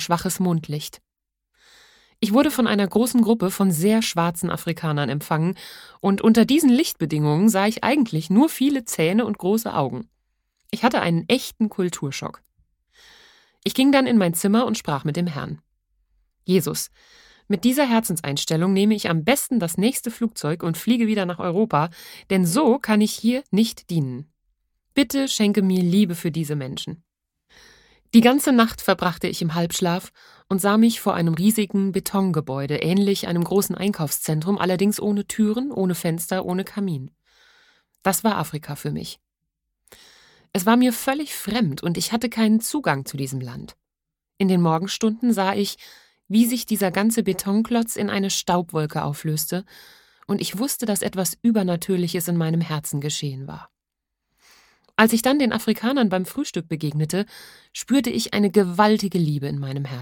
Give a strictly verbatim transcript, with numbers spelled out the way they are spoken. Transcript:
schwaches Mondlicht. Ich wurde von einer großen Gruppe von sehr schwarzen Afrikanern empfangen und unter diesen Lichtbedingungen sah ich eigentlich nur viele Zähne und große Augen. Ich hatte einen echten Kulturschock. Ich ging dann in mein Zimmer und sprach mit dem Herrn. Jesus, mit dieser Herzenseinstellung nehme ich am besten das nächste Flugzeug und fliege wieder nach Europa, denn so kann ich hier nicht dienen. Bitte schenke mir Liebe für diese Menschen. Die ganze Nacht verbrachte ich im Halbschlaf und sah mich vor einem riesigen Betongebäude, ähnlich einem großen Einkaufszentrum, allerdings ohne Türen, ohne Fenster, ohne Kamin. Das war Afrika für mich. Es war mir völlig fremd und ich hatte keinen Zugang zu diesem Land. In den Morgenstunden sah ich, wie sich dieser ganze Betonklotz in eine Staubwolke auflöste, und ich wusste, dass etwas Übernatürliches in meinem Herzen geschehen war. Als ich dann den Afrikanern beim Frühstück begegnete, spürte ich eine gewaltige Liebe in meinem Herzen.